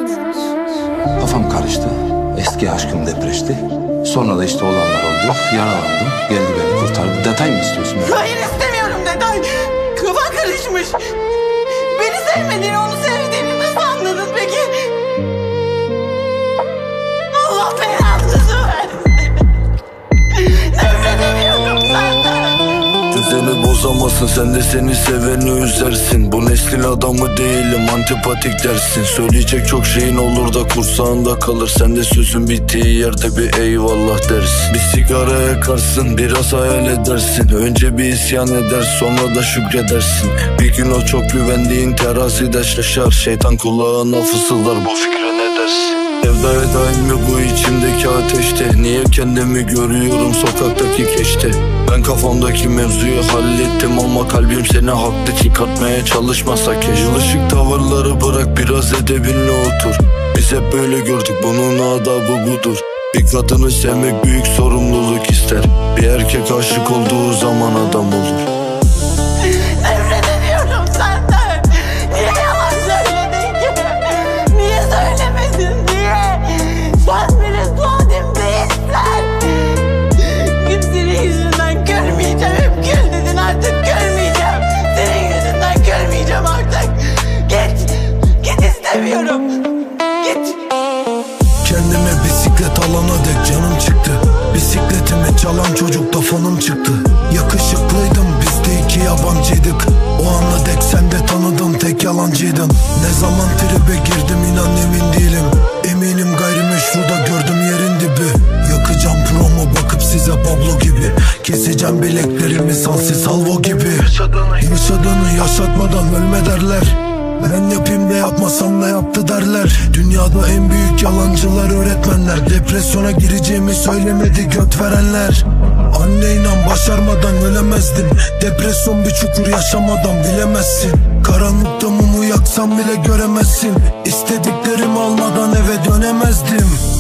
Kafam karıştı. Eski aşkım depreşti. Sonra da işte olanlar oldu. Yaralandım. Geldi beni kurtardı. Detay mı istiyorsun? Hayır, istemiyorum detay. Kafa karışmış. Beni sevmediğini, onu sevdiğini nasıl anladın peki? Allah belanızı versin. Nefret ediyorum senden. Düzeni bozamazsın, sen de seni seveni üzersin. Bu neslin adamı değilim, antipatik dersin. Söyleyecek çok şeyin olur da kursağında kalır. Sen de sözün bittiği yerde bir eyvallah dersin. Bir sigara yakarsın, biraz hayal edersin. Önce bir isyan eder, sonra da şükredersin. Bir gün o çok güvendiğin terazide şaşar. Şeytan kulağına fısıldar, bu fikre ne dersin? Sevdaya daim bu içimdeki ateşte. Niye kendimi görüyorum sokaktaki keşte? Ben kafamdaki mevzuyu hallettim ama kalbim seni haklı çıkartmaya çalışmasa keşke. Yılışık tavırları bırak, biraz edebinle otur. Biz hep böyle gördük, bunun adabı budur. Bir kadını sevmek büyük sorumluluk ister. Bir erkek aşık olduğu zaman adam olur. Nefret ediyorum senden. Niye yalan söyledin ki? Niye söylemedin diye? Sen benim duadım değilsen. Senin yüzünden görmeyeceğim. Hep gül dedin, artık görmeyeceğim. Senin yüzünden görmeyeceğim artık. Git. Git, istemiyorum. Git. Kendime bisiklet alana dek canım çıktı. Bisikletimi çalan çocukta fonum çıktı. Yakışıklıydım, biz de iki yabancıydık. O ana dek sen de tanıdın, tek yalancıydın. Ne zaman tribe girdim inan emin değilim. Eminim gayrimeşruda gördüm yerin dibi. Yakacağım promo bakıp size Pablo gibi. Keseceğim bileklerimi Sansi Salvo gibi. Yaşadığını yaşatmadan ölme derler. Ben yapayım da yapmasam da yaptı derler. Dünyada en büyük yalancılar öğretmenler. Depresyona gireceğimi söylemedi göt verenler. Anne inan başarmadan ölemezdim. Depresyon bir çukur, yaşamadan bilemezsin. Karanlıkta mumu yaksam bile göremezsin. İstediklerimi almadan eve dönemezdim.